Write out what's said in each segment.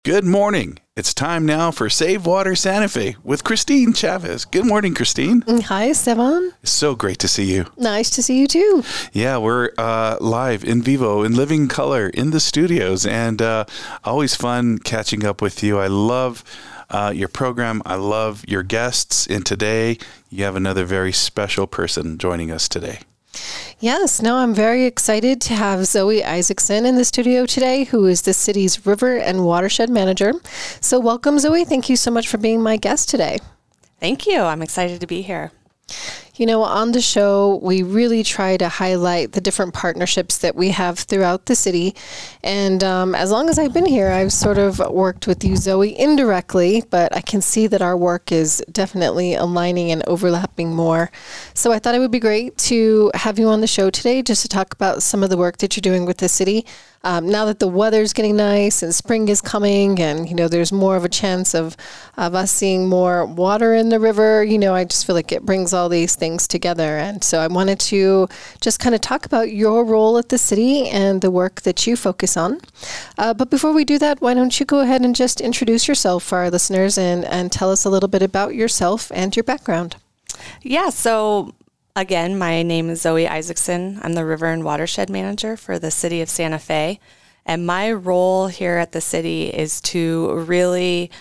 Good morning. It's time now for Save Water Santa Fe with Christine Chavez. Good morning, Christine. Hi, Esteban. It's so great to see you. Nice to see you too. Yeah, we're live in vivo, in living color, in the studios, and always fun catching up with you. I love your program. I love your guests, and today you have another very special person joining us today. Yes, no, I'm very excited to have Zoe Isaacson in the studio today, who is the city's River and Watershed Manager. So welcome, Zoe. Thank you so much for being my guest today. Thank you. I'm excited to be here. You know, on the show, we really try to highlight the different partnerships that we have throughout the city. And as long as I've been here, I've sort of worked with you, Zoe, indirectly, but I can see that our work is definitely aligning and overlapping more. So I thought it would be great to have you on the show today just to talk about some of the work that you're doing with the city. Now that the weather's getting nice and spring is coming and, you know, there's more of a chance of us seeing more water in the river, you know, I just feel like it brings all these things together. And so I wanted to just kind of talk about your role at the city and the work that you focus on. But before we do that, why don't you go ahead and just introduce yourself for our listeners and tell us a little bit about yourself and your background. Yeah, so again, my name is Zoe Isaacson. I'm the River and Watershed Manager for the City of Santa Fe. And my role here at the city is to really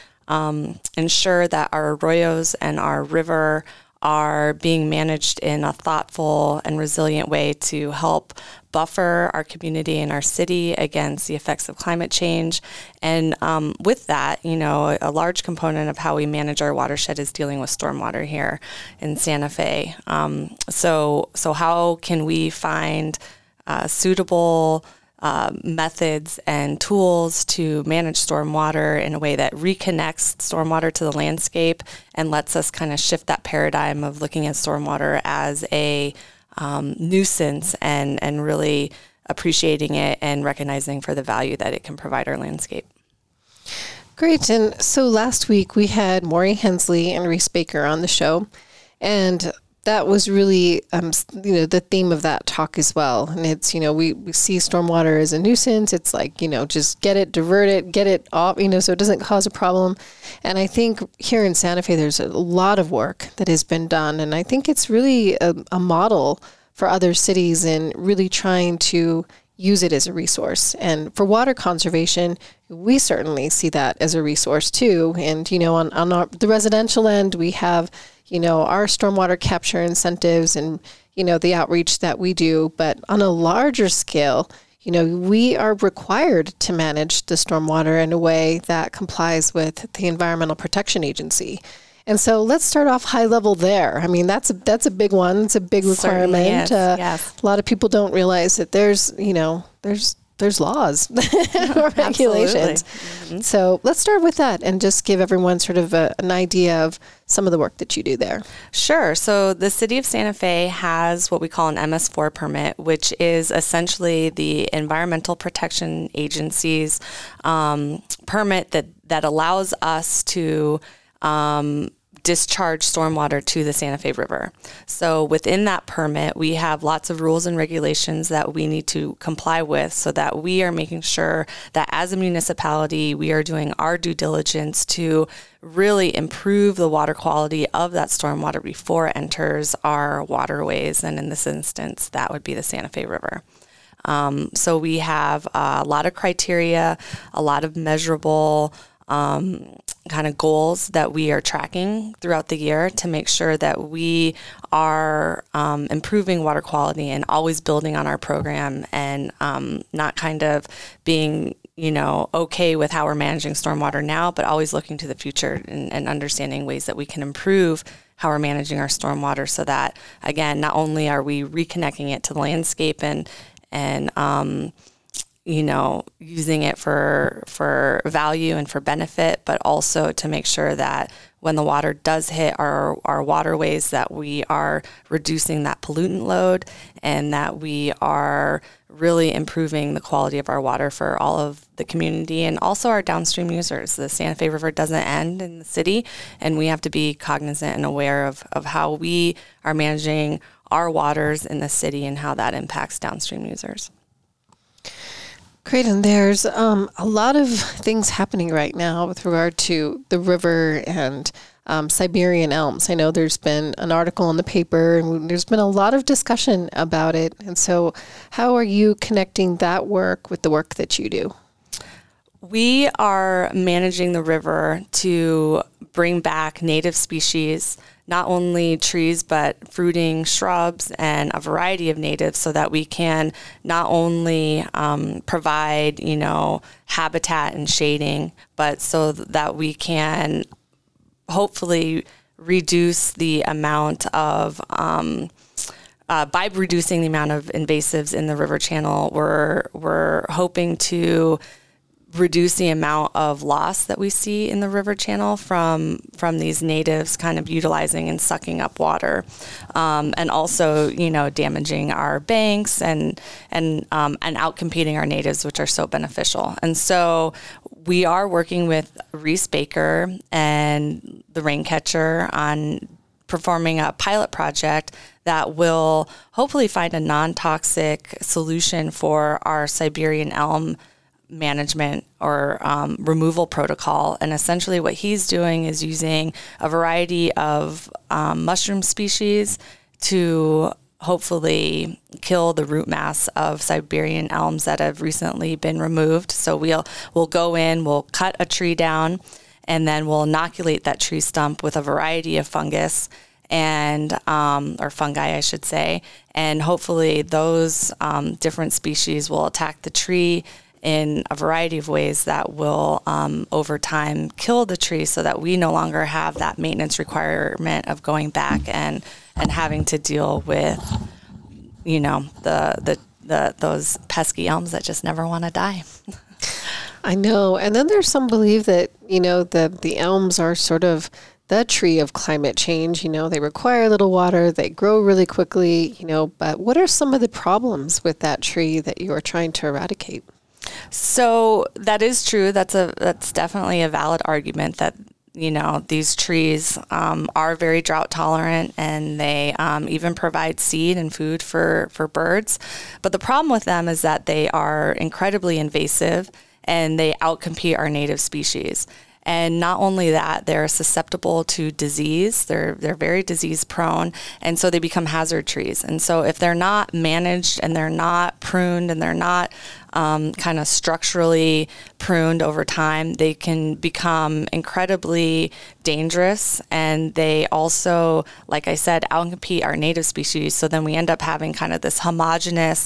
ensure that our arroyos and our river are being managed in a thoughtful and resilient way to help buffer our community and our city against the effects of climate change. And with that, you know, a large component of how we manage our watershed is dealing with stormwater here in Santa Fe. So how can we find suitable methods and tools to manage stormwater in a way that reconnects stormwater to the landscape and lets us kind of shift that paradigm of looking at stormwater as a nuisance and really appreciating it and recognizing for the value that it can provide our landscape. Great. And so last week we had Maury Hensley and Reese Baker on the show, and that was really, the theme of that talk as well. And it's, you know, we see stormwater as a nuisance. It's like, you know, just get it, divert it, get it off, you know, so it doesn't cause a problem. And I think here in Santa Fe, there's a lot of work that has been done. And I think it's really a model for other cities in really trying to use it as a resource. And for water conservation, we certainly see that as a resource too. And, you know, on the residential end, we have, you know, our stormwater capture incentives and, you know, the outreach that we do. But on a larger scale, you know, we are required to manage the stormwater in a way that complies with the Environmental Protection Agency. And so let's start off high level there. I mean, that's a big one. It's a big requirement. Yes. A lot of people don't realize that there's laws or regulations. Mm-hmm. So let's start with that and just give everyone sort of an idea of some of the work that you do there. Sure. So the City of Santa Fe has what we call an MS4 permit, which is essentially the Environmental Protection Agency's permit that allows us to discharge stormwater to the Santa Fe River. So within that permit, we have lots of rules and regulations that we need to comply with so that we are making sure that as a municipality, we are doing our due diligence to really improve the water quality of that stormwater before it enters our waterways. And in this instance, that would be the Santa Fe River. So we have a lot of criteria, a lot of measurable kind of goals that we are tracking throughout the year to make sure that we are improving water quality and always building on our program and not kind of being, you know, okay with how we're managing stormwater now, but always looking to the future and understanding ways that we can improve how we're managing our stormwater so that, again, not only are we reconnecting it to the landscape and you know, using it for value and for benefit, but also to make sure that when the water does hit our waterways, that we are reducing that pollutant load and that we are really improving the quality of our water for all of the community and also our downstream users. The Santa Fe River doesn't end in the city, and we have to be cognizant and aware of how we are managing our waters in the city and how that impacts downstream users. Great. And there's a lot of things happening right now with regard to the river and Siberian elms. I know there's been an article in the paper and there's been a lot of discussion about it. And so how are you connecting that work with the work that you do? We are managing the river to bring back native species, not only trees, but fruiting shrubs and a variety of natives, so that we can not only provide, habitat and shading, but so that we can hopefully reduce the amount of, by reducing the amount of invasives in the river channel, we're hoping to reduce the amount of loss that we see in the river channel from these natives kind of utilizing and sucking up water, and also damaging our banks and outcompeting our natives, which are so beneficial. And so we are working with Reese Baker and the Raincatcher on performing a pilot project that will hopefully find a non-toxic solution for our Siberian elm management or removal protocol. And essentially what he's doing is using a variety of mushroom species to hopefully kill the root mass of Siberian elms that have recently been removed. So we'll go in, we'll cut a tree down, and then we'll inoculate that tree stump with a variety of fungus and or fungi, I should say. And hopefully those different species will attack the tree in a variety of ways that will, over time, kill the tree, so that we no longer have that maintenance requirement of going back and having to deal with, those pesky elms that just never want to die. I know. And then there's some belief that, the elms are sort of the tree of climate change. They require little water, they grow really quickly, but what are some of the problems with that tree that you are trying to eradicate? So that is true. That's definitely a valid argument that, these trees are very drought tolerant, and they even provide seed and food for birds. But the problem with them is that they are incredibly invasive and they outcompete our native species. And not only that, they're susceptible to disease. They're very disease prone, and so they become hazard trees. And so if they're not managed and they're not pruned and they're not kind of structurally pruned over time, they can become incredibly dangerous. And they also, like I said, outcompete our native species. So then we end up having kind of this homogeneous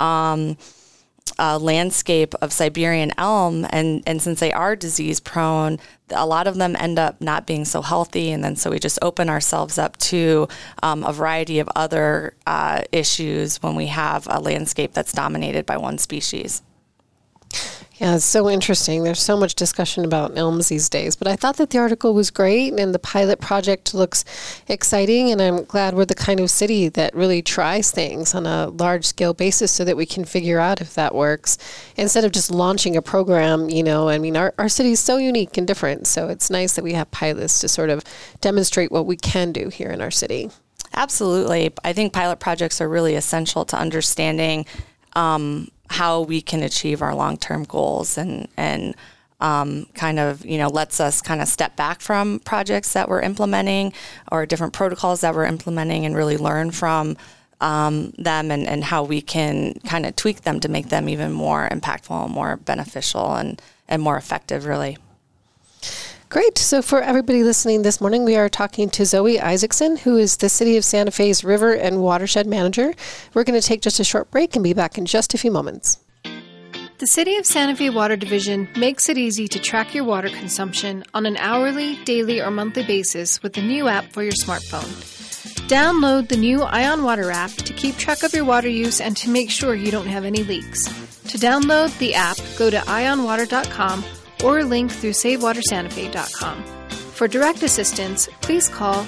landscape of Siberian elm, and since they are disease prone, a lot of them end up not being so healthy, and then so we just open ourselves up to a variety of other issues when we have a landscape that's dominated by one species. Yeah, it's so interesting. There's so much discussion about elms these days, but I thought that the article was great and the pilot project looks exciting, and I'm glad we're the kind of city that really tries things on a large scale basis so that we can figure out if that works instead of just launching a program. Our city is so unique and different, so it's nice that we have pilots to sort of demonstrate what we can do here in our city. Absolutely. I think pilot projects are really essential to understanding how we can achieve our long-term goals, and kind of, lets us kind of step back from projects that we're implementing or different protocols that we're implementing and really learn from them and how we can kind of tweak them to make them even more impactful and more beneficial and more effective, really. Great. So for everybody listening this morning, we are talking to Zoe Isaacson, who is the City of Santa Fe's River and Watershed Manager. We're going to take just a short break and be back in just a few moments. The City of Santa Fe Water Division makes it easy to track your water consumption on an hourly, daily, or monthly basis with a new app for your smartphone. Download the new Ion Water app to keep track of your water use and to make sure you don't have any leaks. To download the app, go to ionwater.com or link through SaveWaterSantaFe.com. For direct assistance, please call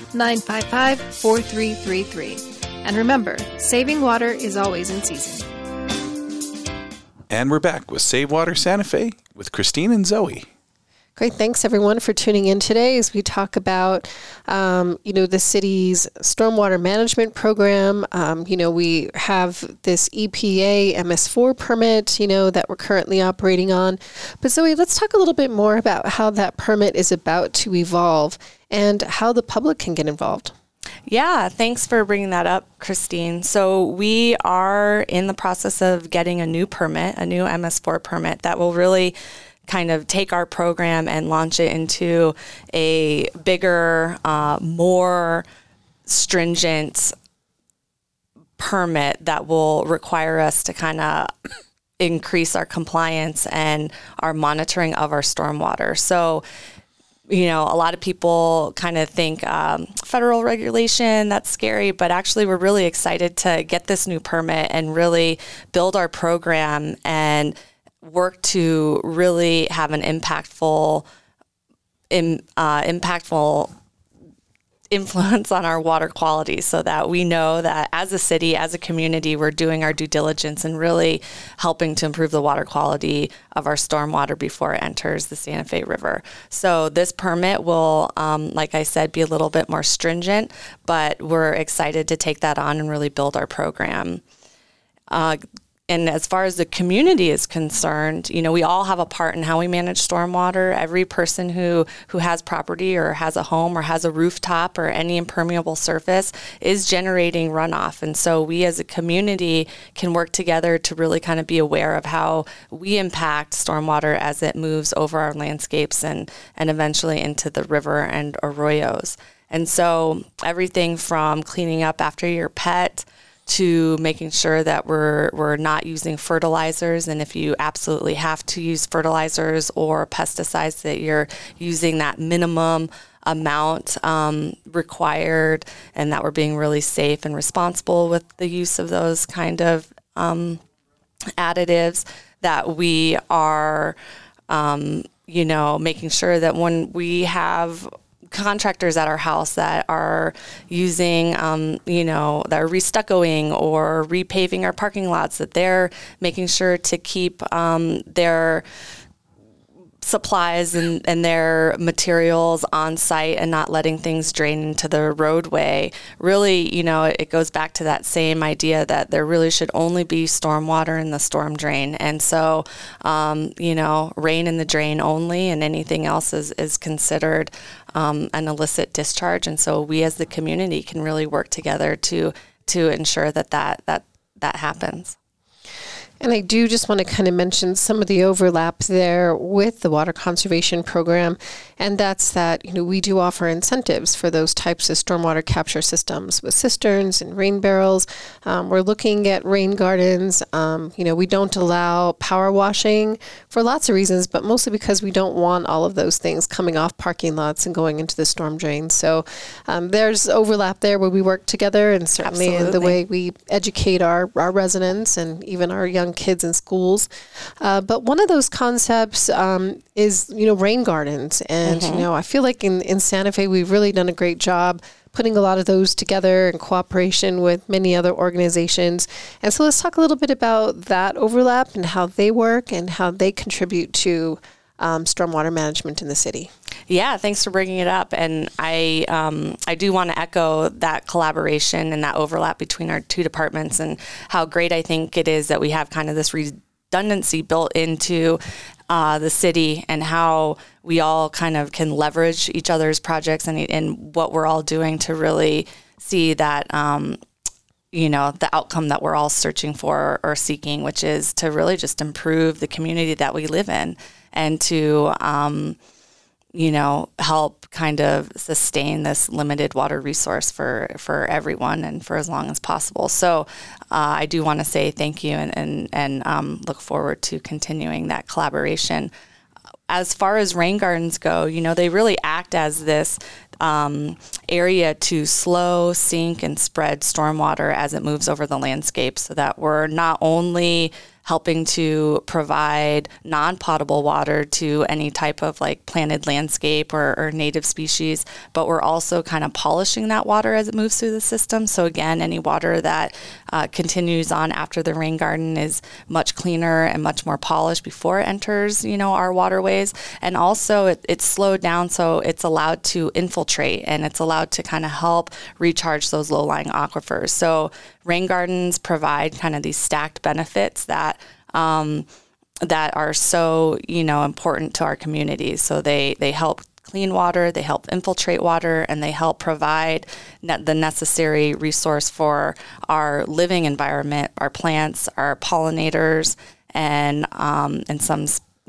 955-4333. And remember, saving water is always in season. And we're back with Save Water Santa Fe with Christine and Zoe. Great. Thanks, everyone, for tuning in today as we talk about, the city's stormwater management program. We have this EPA MS4 permit, that we're currently operating on. But Zoe, let's talk a little bit more about how that permit is about to evolve and how the public can get involved. Yeah, thanks for bringing that up, Christine. So we are in the process of getting a new permit, a new MS4 permit that will really kind of take our program and launch it into a bigger, more stringent permit that will require us to kind of increase our compliance and our monitoring of our stormwater. So, a lot of people kind of think federal regulation, that's scary, but actually we're really excited to get this new permit and really build our program and work to really have an impactful influence on our water quality, so that we know that as a city, as a community, we're doing our due diligence and really helping to improve the water quality of our stormwater before it enters the Santa Fe River. So this permit will, like I said, be a little bit more stringent, but we're excited to take that on and really build our program. And as far as the community is concerned, we all have a part in how we manage stormwater. Every person who has property or has a home or has a rooftop or any impermeable surface is generating runoff. And so we as a community can work together to really kind of be aware of how we impact stormwater as it moves over our landscapes and eventually into the river and arroyos. And so everything from cleaning up after your pet to making sure that we're not using fertilizers, and if you absolutely have to use fertilizers or pesticides, that you're using that minimum amount required, and that we're being really safe and responsible with the use of those kind of additives, that we are making sure that when we have contractors at our house that are using, that are restuccoing or repaving our parking lots, that they're making sure to keep their supplies and their materials on site and not letting things drain into the roadway. Really, it goes back to that same idea that there really should only be stormwater in the storm drain. And so, rain in the drain only, and anything else is considered an illicit discharge. And so we as the community can really work together to ensure that happens. And I do just want to kind of mention some of the overlap there with the water conservation program. And that's that, we do offer incentives for those types of stormwater capture systems with cisterns and rain barrels. We're looking at rain gardens. We don't allow power washing for lots of reasons, but mostly because we don't want all of those things coming off parking lots and going into the storm drain. So there's overlap there where we work together, and certainly Absolutely. in the way we educate our residents and even our young kids in schools. But one of those concepts is, rain gardens. And, I feel like in Santa Fe, we've really done a great job putting a lot of those together in cooperation with many other organizations. And so let's talk a little bit about that overlap and how they work and how they contribute to stormwater management in the city. Yeah, thanks for bringing it up. And I do want to echo that collaboration and that overlap between our two departments, and how great I think it is that we have kind of this redundancy built into the city, and how we all kind of can leverage each other's projects and what we're all doing to really see that the outcome that we're all searching for or seeking, which is to really just improve the community that we live in, and to help kind of sustain this limited water resource for everyone and for as long as possible. So I do want to say thank you and look forward to continuing that collaboration. As far as rain gardens go, they really act as this area to slow, sink, and spread stormwater as it moves over the landscape, so that we're not only helping to provide non-potable water to any type of like planted landscape or native species, but we're also kind of polishing that water as it moves through the system. So again, any water that continues on after the rain garden is much cleaner and much more polished before it enters, our waterways. And also it's slowed down, so it's allowed to infiltrate and it's allowed to kind of help recharge those low-lying aquifers. So rain gardens provide kind of these stacked benefits that are so, important to our communities. So they help clean water, they help infiltrate water, and they help provide the necessary resource for our living environment, our plants, our pollinators, and some,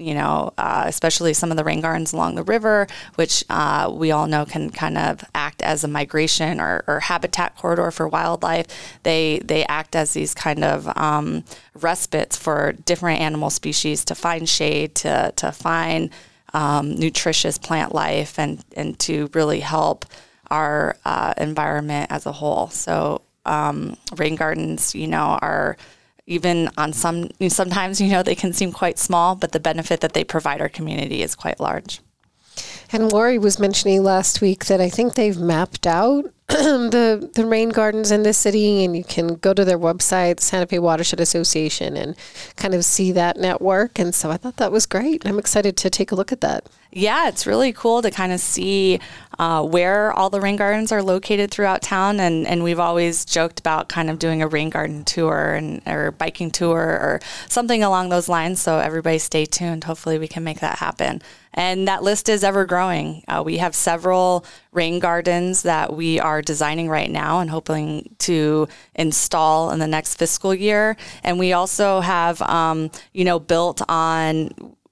especially some of the rain gardens along the river, which we all know can kind of act as a migration or habitat corridor for wildlife. They act as these kind of respites for different animal species to find shade, to find nutritious plant life, and to really help our environment as a whole. So rain gardens, are even on sometimes, they can seem quite small, but the benefit that they provide our community is quite large. And Lori was mentioning last week that I think they've mapped out the rain gardens in this city, and you can go to their website, Santa Fe Watershed Association, and kind of see that network. And so I thought that was great. I'm excited to take a look at that. Yeah, it's really cool to kind of see where all the rain gardens are located throughout town. And we've always joked about kind of doing a rain garden tour or biking tour or something along those lines. So everybody stay tuned. Hopefully we can make that happen. And that list is ever growing. We have several rain gardens that we are designing right now and hoping to install in the next fiscal year. And we also have, built on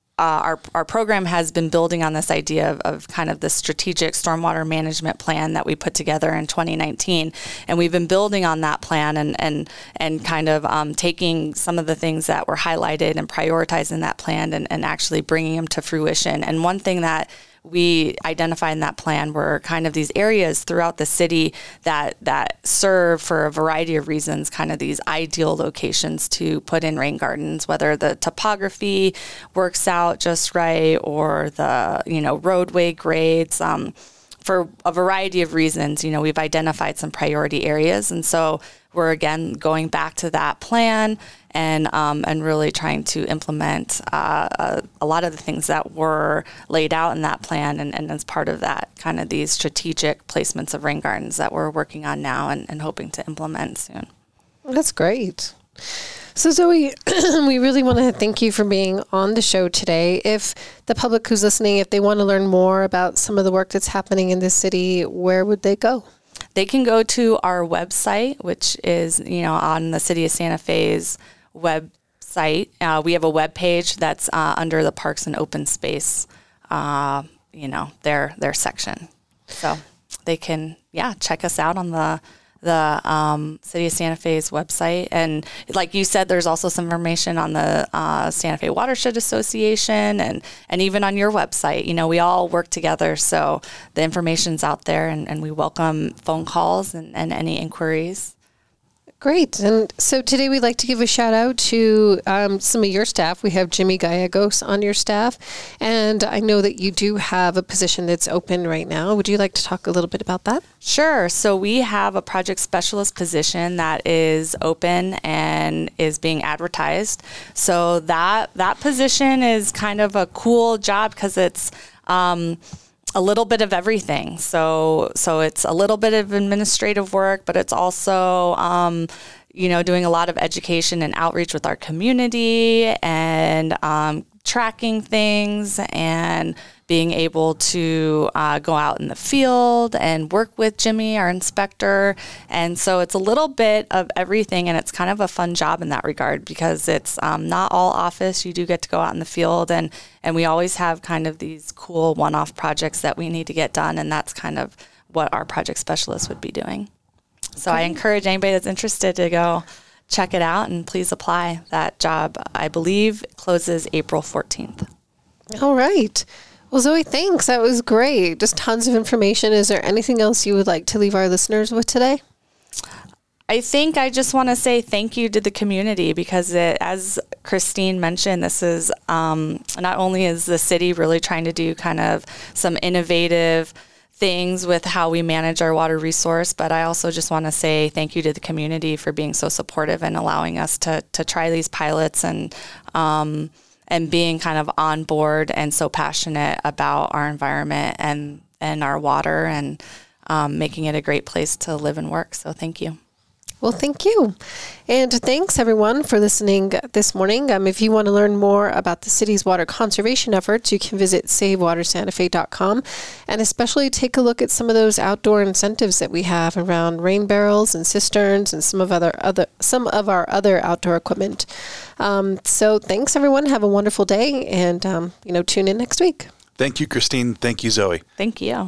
our program has been building on this idea of kind of the strategic stormwater management plan that we put together in 2019. And we've been building on that plan and kind of taking some of the things that were highlighted and prioritizing that plan and actually bringing them to fruition. And one thing that we identified in that plan were kind of these areas throughout the city that serve for a variety of reasons, kind of these ideal locations to put in rain gardens, whether the topography works out just right or the, roadway grades. For a variety of reasons, we've identified some priority areas. And so we're, again, going back to that plan and really trying to implement a lot of the things that were laid out in that plan. And as part of that, kind of these strategic placements of rain gardens that we're working on now and hoping to implement soon. That's great. So Zoe, we really want to thank you for being on the show today. If the public who's listening, if they want to learn more about some of the work that's happening in this city, where would they go? They can go to our website, which is, on the City of Santa Fe's website. We have a web page that's under the Parks and Open Space, their section. So they can, check us out on the City of Santa Fe's website. And like you said, there's also some information on the Santa Fe Watershed Association and even on your website. We all work together, so the information's out there, and we welcome phone calls and any inquiries. Great. And so today we'd like to give a shout out to some of your staff. We have Jimmy Gallegos on your staff, and I know that you do have a position that's open right now. Would you like to talk a little bit about that? Sure. So we have a project specialist position that is open and is being advertised. So that position is kind of a cool job because it's a little bit of everything. So it's a little bit of administrative work, but it's also, doing a lot of education and outreach with our community and tracking things and being able to go out in the field and work with Jimmy, our inspector. And so it's a little bit of everything, and it's kind of a fun job in that regard because it's not all office. You do get to go out in the field, and we always have kind of these cool one-off projects that we need to get done, and that's kind of what our project specialist would be doing. So I encourage anybody that's interested to go check it out, and please apply. That job, I believe, closes April 14th. All right. Well, Zoe, thanks. That was great. Just tons of information. Is there anything else you would like to leave our listeners with today? I think I just want to say thank you to the community because as Christine mentioned, this is not only is the city really trying to do kind of some innovative things with how we manage our water resource, but I also just want to say thank you to the community for being so supportive and allowing us to try these pilots and being kind of on board and so passionate about our environment and our water and making it a great place to live and work. So thank you. Well, thank you. And thanks, everyone, for listening this morning. If you want to learn more about the city's water conservation efforts, you can visit SaveWaterSantaFe.com and especially take a look at some of those outdoor incentives that we have around rain barrels and cisterns and some of our other outdoor equipment. So thanks, everyone. Have a wonderful day and, tune in next week. Thank you, Christine. Thank you, Zoe. Thank you.